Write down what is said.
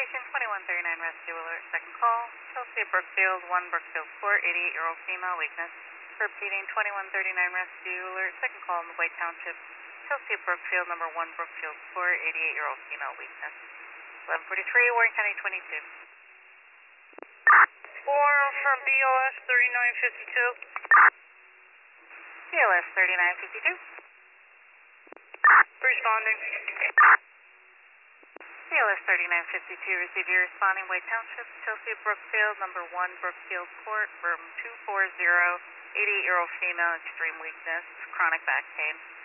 Station 2139 rescue alert, second call. Chelsea Brookfield, 1 Brookfield Court, 88-year-old female, weakness. Repeating 2139 rescue alert, second call in the White Township. Chelsea Brookfield, number 1 Brookfield Court, 88-year-old female, weakness. 1143, Warren County 22. Warren from BLS 3952. BLS 3952. Responding. BLS 3952, receive your responding White Township, Chelsea Brookfield, number 1 Brookfield Court, room 240, 88-year-old female, extreme weakness, chronic back pain.